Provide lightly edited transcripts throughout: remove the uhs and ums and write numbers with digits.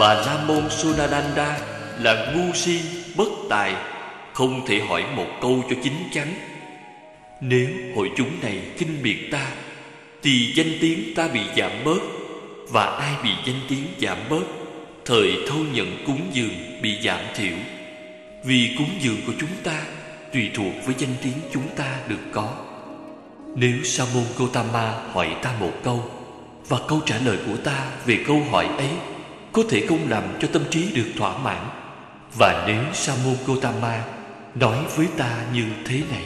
Bà La Môn Sonadanda là ngu si, bất tài, không thể hỏi một câu cho chín chắn. Nếu hội chúng này khinh miệt ta, thì danh tiếng ta bị giảm bớt. Và ai bị danh tiếng giảm bớt, thời thâu nhận cúng dường bị giảm thiểu. Vì cúng dường của chúng ta tùy thuộc với danh tiếng chúng ta được có. Nếu Sa môn Gotama hỏi ta một câu, và câu trả lời của ta về câu hỏi ấy có thể không làm cho tâm trí được thỏa mãn, và nếu Sa môn Gotama nói với ta như thế này: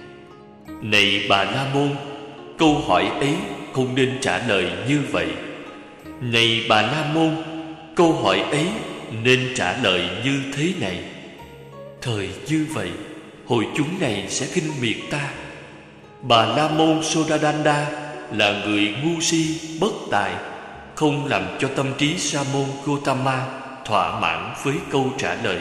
Này Bà La Môn, câu hỏi ấy không nên trả lời như vậy. Này Bà La Môn, câu hỏi ấy nên trả lời như thế này. Thời như vậy, hội chúng này sẽ khinh miệt ta. Bà La Môn Sonadanda là người ngu si, bất tài, không làm cho tâm trí Sa môn Gotama thỏa mãn với câu trả lời.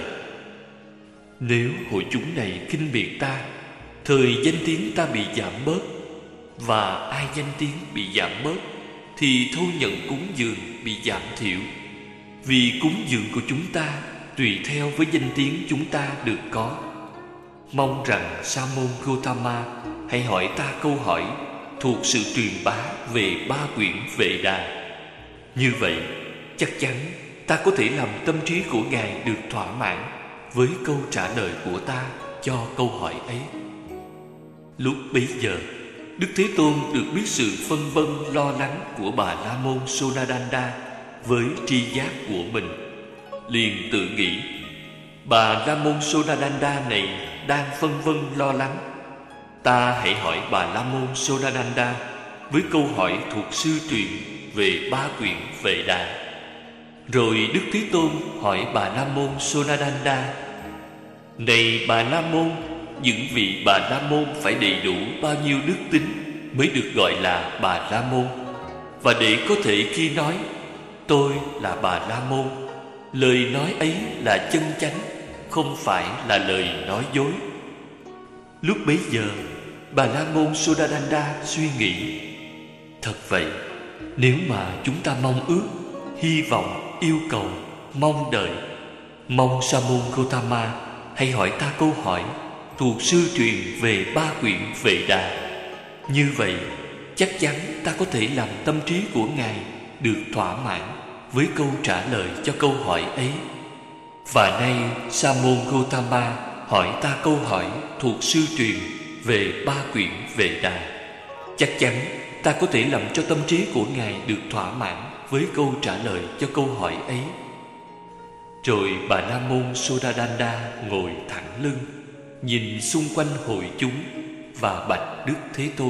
Nếu hội chúng này khinh miệt ta, thời danh tiếng ta bị giảm bớt. Và ai danh tiếng bị giảm bớt, thì thu nhận cúng dường bị giảm thiểu. Vì cúng dường của chúng ta tùy theo với danh tiếng chúng ta được có. Mong rằng Sa môn Gotama hãy hỏi ta câu hỏi thuộc sự truyền bá về 3 quyển Vệ Đà. Như vậy, chắc chắn ta có thể làm tâm trí của Ngài được thỏa mãn với câu trả lời của ta cho câu hỏi ấy. Lúc bấy giờ, Đức Thế Tôn được biết sự phân vân lo lắng của bà La Môn Sonadanda với tri giác của mình, liền tự nghĩ: bà La Môn Sonadanda này đang phân vân lo lắng. Ta hãy hỏi bà La Môn Sonadanda với câu hỏi thuộc sư truyền về 3 quyển Vệ Đà. Rồi Đức Thế Tôn hỏi bà La Môn Sonadanda: Này bà La Môn, những vị bà La Môn phải đầy đủ bao nhiêu đức tính mới được gọi là bà La Môn? Và để có thể khi nói tôi là bà La Môn, lời nói ấy là chân chánh, không phải là lời nói dối. Lúc bấy giờ, bà La Môn Sonadanda suy nghĩ: thật vậy, nếu mà chúng ta mong ước, hy vọng, yêu cầu, mong đợi, mong Sa môn Gotama hãy hỏi ta câu hỏi thuộc sư truyền về 3 quyển Vệ Đà. Như vậy, chắc chắn ta có thể làm tâm trí của Ngài được thỏa mãn với câu trả lời cho câu hỏi ấy. Và nay Sa môn Gotama hỏi ta câu hỏi thuộc sư truyền về 3 quyển Vệ Đà. Chắc chắn ta có thể làm cho tâm trí của Ngài được thỏa mãn với câu trả lời cho câu hỏi ấy. Rồi bà La Môn Sonadanda ngồi thẳng lưng, nhìn xung quanh hội chúng và bạch Đức Thế Tôn: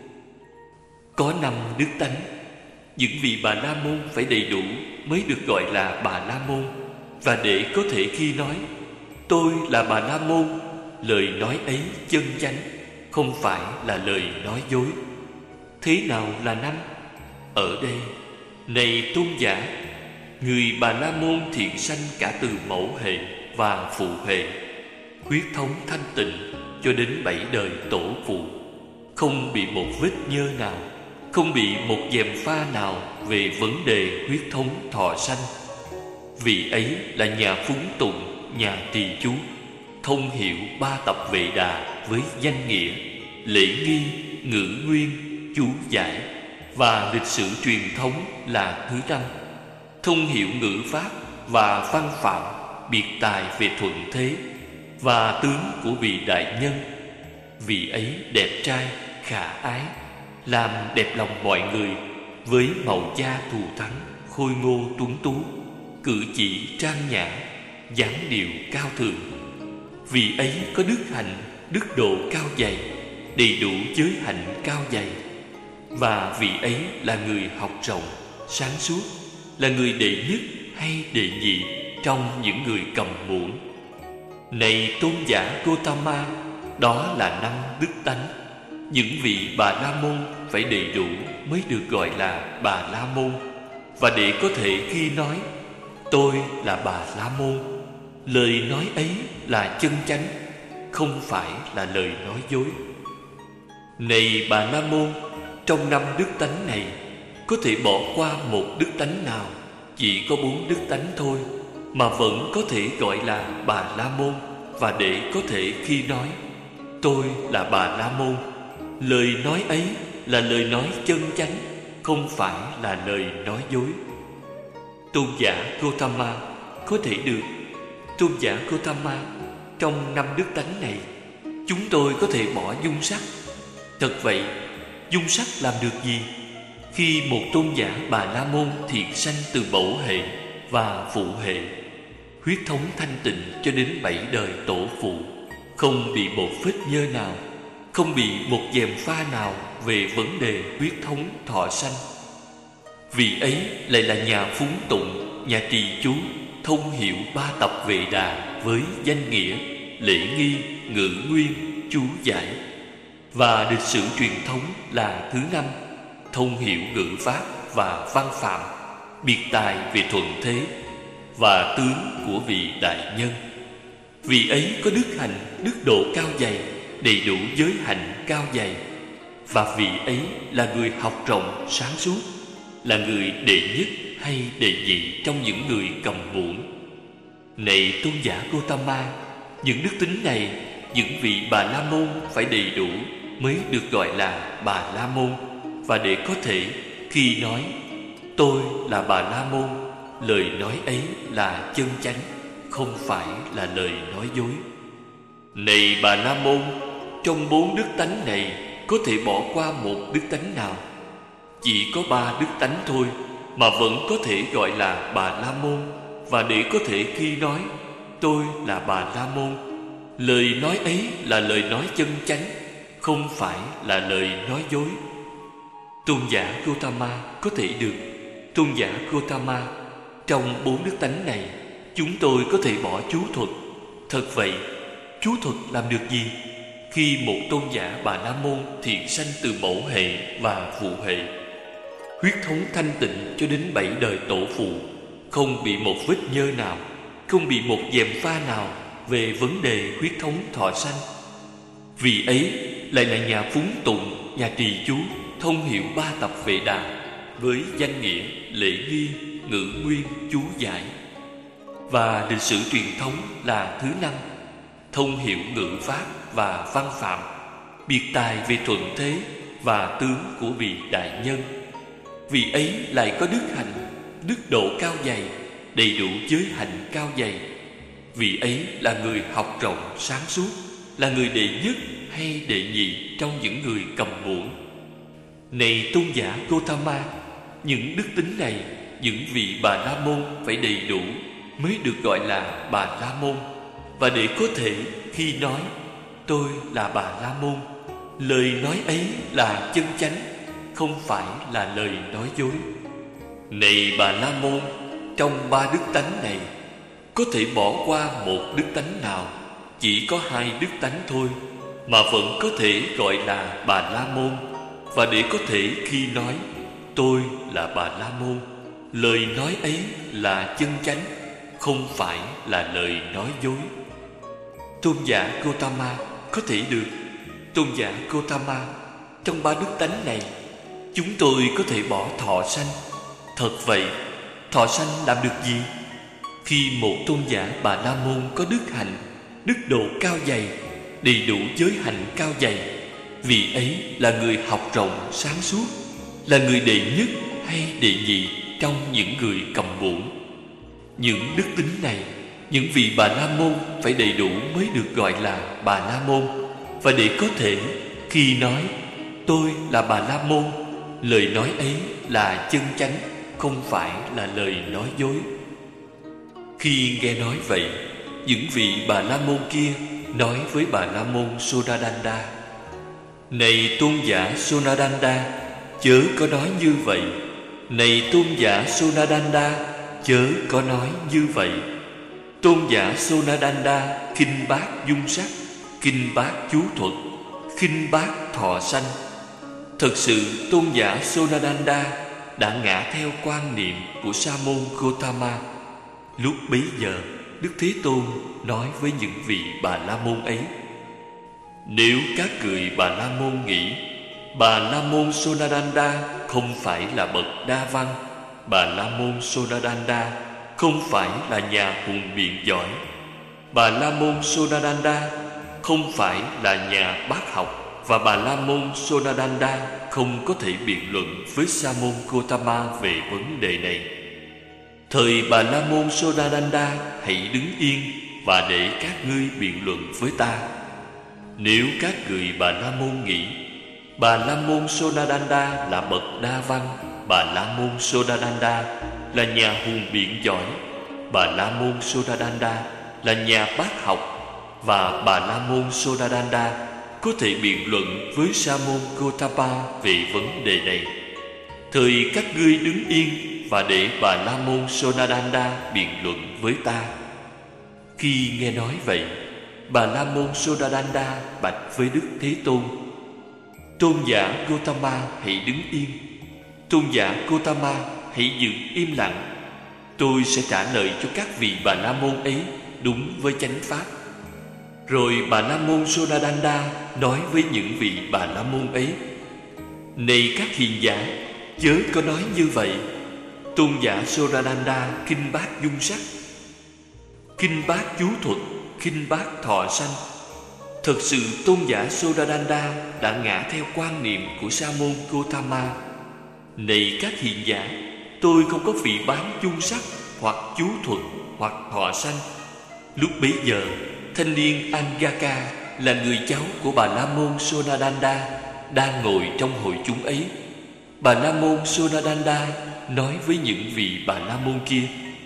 có 5 đức tánh, những vị bà La Môn phải đầy đủ mới được gọi là bà La Môn. Và để có thể khi nói tôi là bà La Môn, lời nói ấy chân chánh, không phải là lời nói dối. Thế nào là 5? Ở đây, này tôn giả, người bà La Môn thiện sanh cả từ mẫu hệ và phụ hệ, huyết thống thanh tịnh cho đến 7 đời tổ phụ, không bị một vết nhơ nào, không bị một gièm pha nào về vấn đề huyết thống thọ sanh. Vị ấy là nhà phúng tụng, nhà trì chú, thông hiểu 3 tập Vệ Đà với danh nghĩa, lễ nghi, ngữ nguyên, chú giải và lịch sử truyền thống là thứ 5, thông hiểu ngữ pháp và văn phạm, biệt tài về thuận thế và tướng của vị đại nhân. Vị ấy đẹp trai, khả ái, làm đẹp lòng mọi người, với màu da thù thắng, khôi ngô tuấn tú, cử chỉ trang nhã, dáng điệu cao thượng. Vị ấy có đức hạnh, đức độ cao dày, đầy đủ giới hạnh cao dày. Và vị ấy là người học rộng, sáng suốt, là người đệ nhất hay đệ nhị trong những người cầm muỗng. Này tôn giả Gotama, đó là 5 đức tánh. Những vị bà La Môn phải đầy đủ mới được gọi là bà La Môn. Và để có thể khi nói tôi là bà La Môn, lời nói ấy là chân chánh, không phải là lời nói dối. Này bà La Môn, trong 5 đức tánh này có thể bỏ qua một đức tánh nào, chỉ có 4 đức tánh thôi, mà vẫn có thể gọi là Bà La Môn. Và để có thể khi nói tôi là Bà La Môn, lời nói ấy là lời nói chân chánh, không phải là lời nói dối. Tôn giả Gotama có thể được. Tôn giả Gotama, trong 5 đức tánh này, chúng tôi có thể bỏ dung sắc. Thật vậy, dung sắc làm được gì? Khi một tôn giả Bà La Môn thiện sanh từ mẫu hệ và phụ hệ, huyết thống thanh tịnh cho đến 7 đời tổ phụ, không bị một vết nhơ nào, không bị một gièm pha nào về vấn đề huyết thống thọ sanh. Vì ấy lại là nhà phúng tụng, nhà trì chú, thông hiểu 3 tập Vệ Đà với danh nghĩa, lễ nghi, ngữ nguyên, chú giải. Và lịch sử truyền thống là thứ 5, thông hiểu ngữ pháp và văn phạm, biệt tài về thuận thế và tướng của vị đại nhân. Vị ấy có đức hạnh, đức độ cao dày, đầy đủ giới hạnh cao dày. Và vị ấy là người học rộng, sáng suốt, là người đệ nhất hay đệ nhị trong những người cầm muỗng. Này tôn giả Gotama, những đức tính này, những vị Bà La Môn phải đầy đủ mới được gọi là Bà La Môn. Và để có thể khi nói tôi là Bà La Môn, lời nói ấy là chân chánh, không phải là lời nói dối. Này Bà La Môn, trong 4 đức tánh này có thể bỏ qua một đức tánh nào? Chỉ có 3 đức tánh thôi, mà vẫn có thể gọi là Bà La Môn. Và để có thể khi nói tôi là Bà La Môn, lời nói ấy là lời nói chân chánh, không phải là lời nói dối. Tôn giả Gotama có thể được. Tôn giả Gotama, trong 4 đức tánh này, chúng tôi có thể bỏ chú thuật. Thật vậy, chú thuật làm được gì? Khi một tôn giả Bà La Môn thiện sanh từ mẫu hệ và phụ hệ, huyết thống thanh tịnh cho đến 7 đời tổ phụ, không bị một vết nhơ nào, không bị một gièm pha nào về vấn đề huyết thống thọ sanh. Vì ấy lại là nhà phúng tụng, nhà trì chú, thông hiểu 3 tập Vệ Đà với danh nghĩa, lễ nghi, ngữ nguyên, chú giải. Và lịch sử truyền thống là thứ 5, thông hiểu ngữ pháp và văn phạm, biệt tài về thuận thế và tướng của vị đại nhân. Vì ấy lại có đức hạnh, đức độ cao dày, đầy đủ giới hạnh cao dày. Vì ấy là người học rộng, sáng suốt, là người đệ nhất hay đệ nhị trong những người cầm muỗng. Này tôn giả Gotama, những đức tính này, những vị Bà La Môn phải đầy đủ mới được gọi là Bà La Môn. Và để có thể khi nói tôi là Bà La Môn, lời nói ấy là chân chánh, không phải là lời nói dối. Này Bà La Môn, trong 3 đức tánh này có thể bỏ qua một đức tánh nào? Chỉ có 2 đức tánh thôi, mà vẫn có thể gọi là Bà La Môn. Và để có thể khi nói tôi là Bà La Môn, lời nói ấy là chân chánh, không phải là lời nói dối. Tôn giả Gotama có thể được. Tôn giả Gotama, trong 3 đức tánh này, chúng tôi có thể bỏ thọ sanh. Thật vậy, thọ sanh làm được gì? Khi một tôn giả Bà La Môn có đức hạnh, đức độ cao dày, đầy đủ giới hạnh cao dày, vì ấy là người học rộng, sáng suốt, là người đệ nhất hay đệ nhị trong những người cầm muỗng. Những đức tính này, những vị Bà La Môn phải đầy đủ mới được gọi là Bà La Môn. Và để có thể khi nói tôi là Bà La Môn, lời nói ấy là chân chánh, không phải là lời nói dối. Khi nghe nói vậy, những vị Bà La Môn kia nói với Bà La Môn Sonadanda: Này tôn giả Sonadanda, chớ có nói như vậy. Này tôn giả Sonadanda, chớ có nói như vậy. Tôn giả Sonadanda khinh bác dung sắc, khinh bác chú thuật, khinh bác thọ sanh. Thật sự tôn giả Sonadanda đã ngã theo quan niệm của Sa môn Gotama. Lúc bấy giờ, Đức Thế Tôn nói với những vị Bà La Môn ấy: Nếu các người Bà La Môn nghĩ Bà La Môn Sonadanda không phải là bậc đa văn, Bà La Môn Sonadanda không phải là nhà hùng biện giỏi. Bà La Môn Sonadanda không phải là nhà bác học. Và Bà La Môn Sonadanda không có thể biện luận với Sa môn Gotama về vấn đề này. Thời Bà La Môn Sonadanda, hãy đứng yên và để các ngươi biện luận với ta. Nếu các người Bà La Môn nghĩ Bà La Môn Sonadanda là bậc đa văn, Bà La Môn Sonadanda là nhà hùng biện giỏi, Bà La Môn Sonadanda là nhà bác học, và Bà La Môn Sonadanda có thể biện luận với Sa môn Gotama về vấn đề này, thời các ngươi đứng yên và để Bà La Môn Sonadanda biện luận với ta. Khi nghe nói vậy, Bà La Môn Sonadanda bạch với Đức Thế Tôn: Tôn giả Gotama hãy đứng yên. Tôn giả Gotama hãy giữ im lặng. Tôi sẽ trả lời cho các vị Bà La Môn ấy đúng với chánh pháp. Rồi Bà La Môn Sonadanda nói với những vị Bà La Môn ấy: Này các hiền giả, chớ có nói như vậy. Tôn giả Sonadanda khinh bác dung sắc, khinh bác chú thuật, khinh bác thọ sanh. Thật sự tôn giả Sonadanda đã ngã theo quan niệm của Sa môn Gotama. Này các hiền giả, tôi không có phỉ báng chung sắc hoặc chú thuật hoặc thọ sanh. Lúc bấy giờ, thanh niên Angaka là người cháu của Bà La Môn Sonadanda đang ngồi trong hội chúng ấy. Bà La Môn Sonadanda nói với những vị Bà La Môn kia: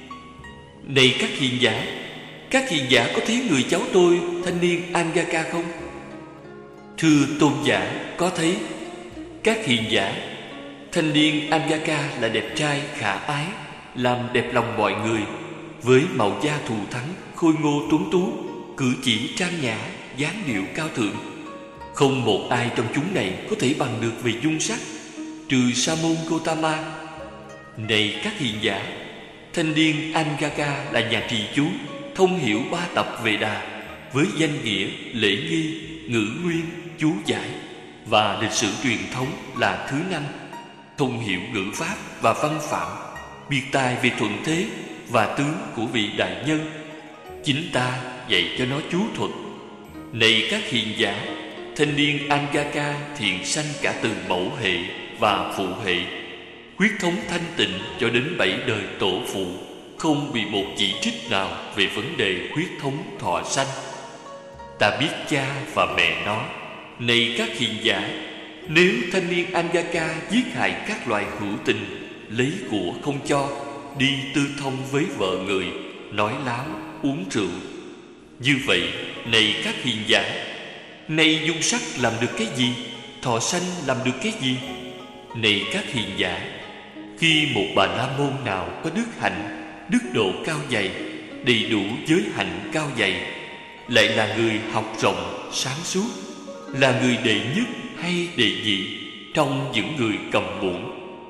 Này các hiền giả có thấy người cháu tôi, thanh niên Angaka không? Thưa tôn giả, có thấy. Các hiền giả, thanh niên Angaka là đẹp trai khả ái, làm đẹp lòng mọi người, với màu da thù thắng, khôi ngô tuấn tú, cử chỉ trang nhã, dáng điệu cao thượng. Không một ai trong chúng này có thể bằng được về dung sắc, trừ Sa môn Gotama. Này các hiền giả, thanh niên Angaka là nhà trì chú, thông hiểu 3 tập Về Đà, với danh nghĩa, lễ nghi, ngữ nguyên, chú giải và lịch sử truyền thống là thứ 5, thông hiểu ngữ pháp và văn phạm, biệt tài về thuận thế và tướng của vị đại nhân. Chính ta dạy cho nó chú thuật. Này các hiền giả, thanh niên Angaka thiện sanh cả từ mẫu hệ và phụ hệ, huyết thống thanh tịnh cho đến 7 đời tổ phụ, không bị một chỉ trích nào về vấn đề huyết thống thọ sanh. Ta biết cha và mẹ nó. Này các hiền giả, nếu thanh niên Angaka giết hại các loài hữu tình, lấy của không cho, đi tư thông với vợ người, nói láo, uống rượu, như vậy, này các hiền giả, này dung sắc làm được cái gì? Thọ sanh làm được cái gì? Này các hiền giả, khi một Bà La Môn nào có đức hạnh, đức độ cao dày, đầy đủ giới hạnh cao dày, lại là người học rộng, sáng suốt, là người đệ nhất hay đệ nhị trong những người cầm muỗng.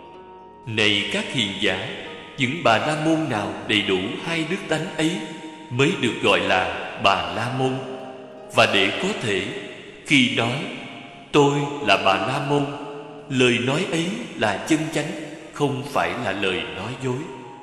Này các hiền giả, những Bà La Môn nào đầy đủ 2 đức tánh ấy mới được gọi là Bà La Môn. Và để có thể, khi nói tôi là Bà La Môn, lời nói ấy là chân chánh, không phải là lời nói dối.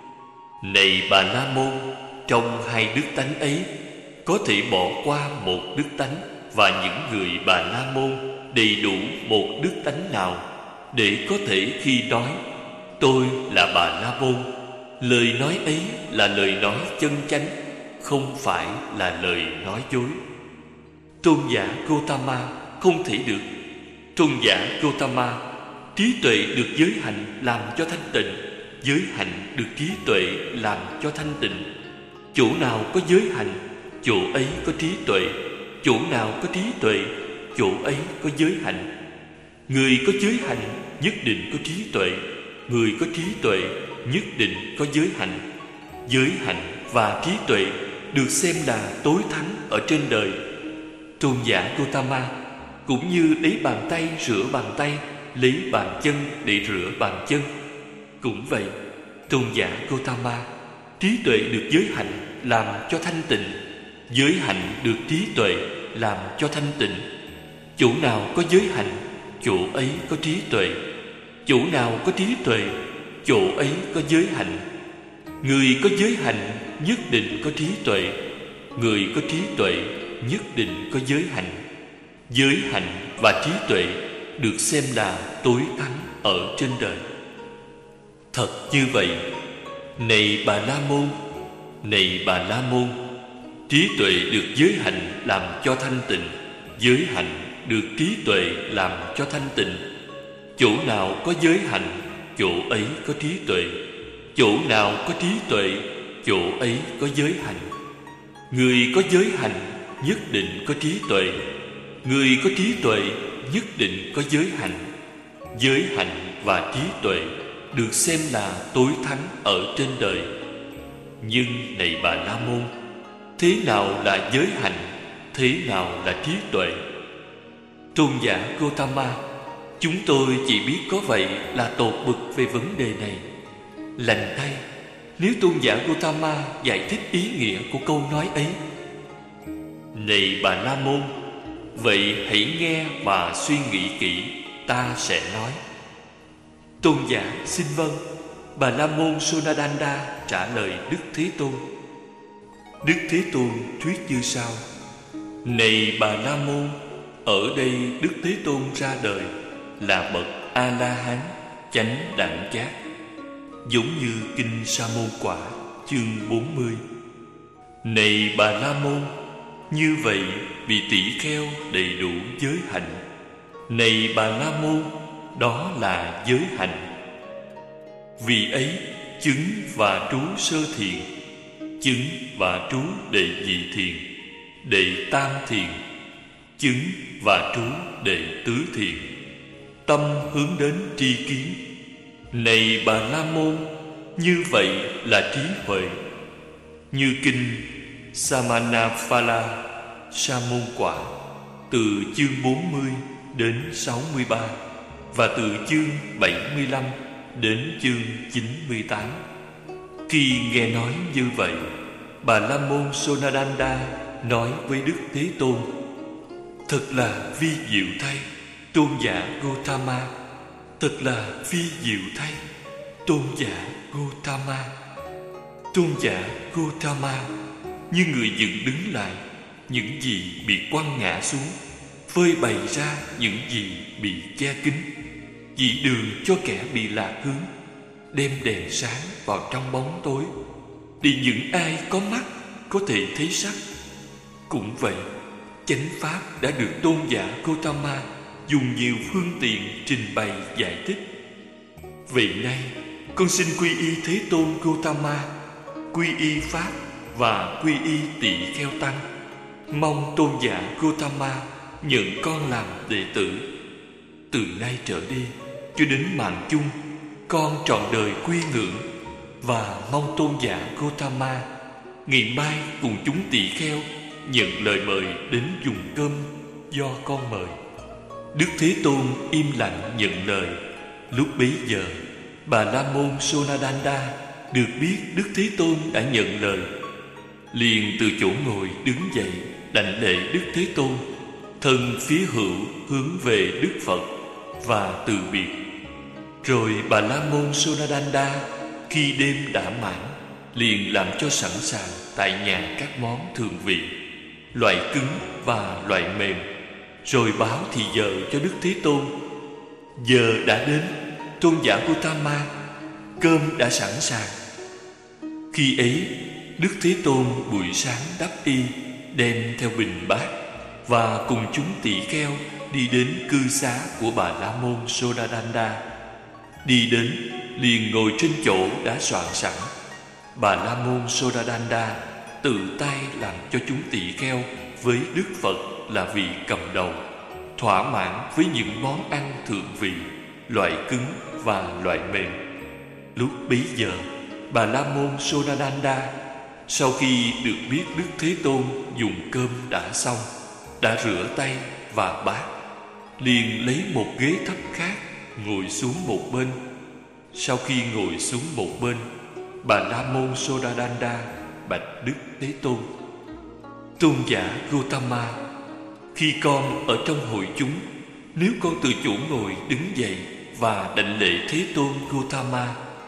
Này Bà La Môn, trong 2 đức tánh ấy có thể bỏ qua một đức tánh, và những người Bà La Môn đầy đủ một đức tánh nào, để có thể khi nói tôi là Bà La Môn, lời nói ấy là lời nói chân chánh, không phải là lời nói dối. Tôn giả Gotama không thể được. Tôn giả Gotama, trí tuệ được giới hạnh làm cho thanh tịnh, giới hạnh được trí tuệ làm cho thanh tịnh. Chỗ nào có giới hạnh, chỗ ấy có trí tuệ. Chỗ nào có trí tuệ, chỗ ấy có giới hạnh. Người có giới hạnh nhất định có trí tuệ. Người có trí tuệ nhất định có giới hạnh. Giới hạnh và trí tuệ được xem là tối thắng ở trên đời. Tôn giả Gotama cũng như lấy bàn tay rửa bàn tay, lấy bàn chân để rửa bàn chân. Cũng vậy, tôn giả Gotama, trí tuệ được giới hạnh làm cho thanh tịnh, giới hạnh được trí tuệ làm cho thanh tịnh. Chỗ nào có giới hạnh, chỗ ấy có trí tuệ. Chỗ nào có trí tuệ, chỗ ấy có giới hạnh. Người có giới hạnh nhất định có trí tuệ. Người có trí tuệ nhất định có giới hạnh. Giới hạnh và trí tuệ được xem là tối thắng ở trên đời. Thật như vậy. Này Bà La Môn, này Bà La Môn, trí tuệ được giới hạnh làm cho thanh tịnh, giới hạnh được trí tuệ làm cho thanh tịnh. Chỗ nào có giới hạnh, chỗ ấy có trí tuệ. Chỗ nào có trí tuệ, chỗ ấy có giới hạnh. Người có giới hạnh nhất định có trí tuệ. Người có trí tuệ nhất định có giới hạnh. Giới hạnh và trí tuệ được xem là tối thắng ở trên đời. Nhưng này Bà La Môn, thế nào là giới hạnh, thế nào là trí tuệ? Tôn giả Gotama, chúng tôi chỉ biết có vậy là tột bực về vấn đề này. Lành thay, nếu tôn giả Gotama giải thích ý nghĩa của câu nói ấy. Này Bà La Môn, vậy hãy nghe và suy nghĩ kỹ, ta sẽ nói. Tôn giả xin vâng. Bà La Môn Sonadanda trả lời Đức Thế Tôn. Đức Thế Tôn thuyết như sau: Này Bà La Môn, ở đây Đức Thế Tôn ra đời là bậc A-la-hán chánh đẳng giác, giống như Kinh Sa Môn Quả chương 40. Này Bà La Môn, như vậy vị tỷ kheo đầy đủ giới hạnh. Này Bà La Môn, đó là giới hạnh. Vì ấy chứng và trú sơ thiền, chứng và trú đệ nhị thiền, đệ tam thiền, chứng và trú đệ tứ thiền, tâm hướng đến tri kiến. Này Bà La Môn, như vậy là trí huệ. Như kinh Samanaphala Sa Môn Quả từ chương 40 đến 63 và từ chương 75 đến chương 98. Khi nghe nói như vậy, Bà La Môn Sonadanda nói với Đức Thế Tôn: Thật là vi diệu thay, tôn giả Gotama. Thật là vi diệu thay, tôn giả Gotama. Tôn giả Gotama như người dựng đứng lại những gì bị quăng ngã xuống, phơi bày ra những gì bị che kín, chỉ đường cho kẻ bị lạc hướng, đem đèn sáng vào trong bóng tối, để những ai có mắt có thể thấy sắc. Cũng vậy, chánh pháp đã được tôn giả Gotama dùng nhiều phương tiện trình bày giải thích. Vậy nay, con xin quy y Thế Tôn Gotama, quy y Pháp và quy y Tỳ Kheo Tăng. Mong tôn giả Gotama nhận con làm đệ tử. Từ nay trở đi cho đến mạng chung, con trọn đời quy ngưỡng và mong tôn giả Gotama ngày mai cùng chúng tỳ kheo nhận lời mời đến dùng cơm do con mời. Đức Thế Tôn im lặng nhận lời. Lúc bấy giờ, Bà La Môn Sonadanda được biết Đức Thế Tôn đã nhận lời, liền từ chỗ ngồi đứng dậy đảnh lễ Đức Thế Tôn, thân phía hữu hướng về Đức Phật và từ biệt. Rồi Bà La Môn Sonadanda khi đêm đã mãn, liền làm cho sẵn sàng tại nhà các món thường vị, loại cứng và loại mềm, rồi báo thì giờ cho Đức Thế Tôn. Giờ đã đến, tôn giả Gotama, cơm đã sẵn sàng. Khi ấy, Đức Thế Tôn buổi sáng đắp y, đem theo bình bát và cùng chúng tỳ kheo đi đến cư xá của Bà La Môn Sonadanda. Đi đến, liền ngồi trên chỗ đã soạn sẵn. Bà La Môn Sonadanda tự tay làm cho chúng tỳ kheo với Đức Phật là vị cầm đầu, thỏa mãn với những món ăn thượng vị, loại cứng và loại mềm. Lúc bấy giờ, Bà La Môn Sonadanda sau khi được biết Đức Thế Tôn dùng cơm đã xong, đã rửa tay và bát, liền lấy một ghế thấp khác ngồi xuống một bên. Sau khi ngồi xuống một bên, Bà La Môn Sonadanda bạch Đức Thế Tôn: Tôn giả Gotama, khi con ở trong hội chúng, nếu con từ chỗ ngồi đứng dậy và đảnh lễ Thế Tôn Gotama,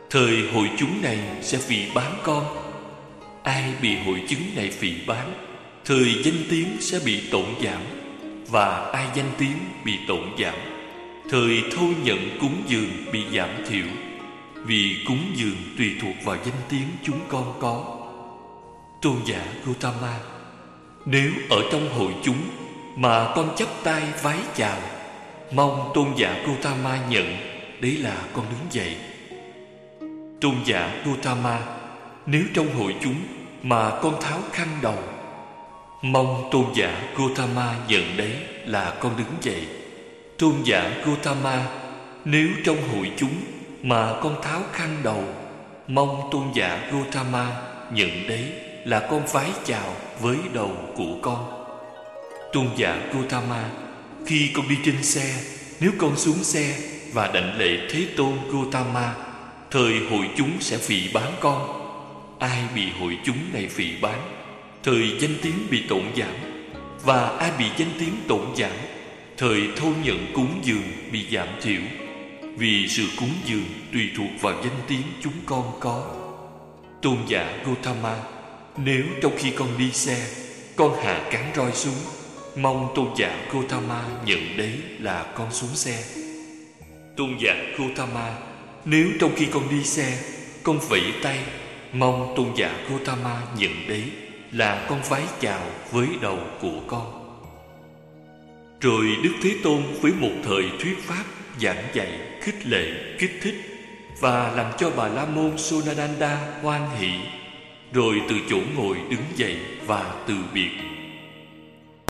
Thời hội chúng này sẽ phỉ báng con. Ai bị hội chứng này phỉ báng, thời danh tiếng sẽ bị tổn giảm. Và ai danh tiếng bị tổn giảm, thời thâu nhận cúng dường bị giảm thiểu. Vì cúng dường tùy thuộc vào danh tiếng chúng con có. Tôn giả Gautama, nếu ở trong hội chúng mà con chắp tay vái chào, mong tôn giả Gautama nhận, đấy là con đứng dậy. Tôn giả Gautama, nếu trong hội chúng mà con tháo khăn đầu, mong tôn giả Gautama nhận, đấy là con đứng dậy. Tôn giả Gautama, nếu trong hội chúng mà con tháo khăn đầu, mong tôn giả Gautama nhận, đấy là con vái chào với đầu của con. Tôn giả Gautama, khi con đi trên xe, nếu con xuống xe và đảnh lễ Thế Tôn Gautama, thời hội chúng sẽ phỉ báng con. Ai bị hội chúng này phỉ báng, thời danh tiếng bị tổn giảm. Và ai bị danh tiếng tổn giảm, thời thâu nhận cúng dường bị giảm thiểu. Vì sự cúng dường tùy thuộc vào danh tiếng chúng con có. Tôn giả Gautama, nếu trong khi con đi xe, con hạ cán roi xuống, mong tôn giả Gautama nhận, đấy là con xuống xe. Tôn giả Gautama, nếu trong khi con đi xe, con vẫy tay, mong tôn giả Gautama nhận, đấy là con vái chào với đầu của con. Rồi Đức Thế Tôn với một thời thuyết pháp, giảng dạy, khích lệ, kích thích và làm cho Bà La Môn Sonadanda hoan hỷ. Rồi từ chỗ ngồi đứng dậy và từ biệt.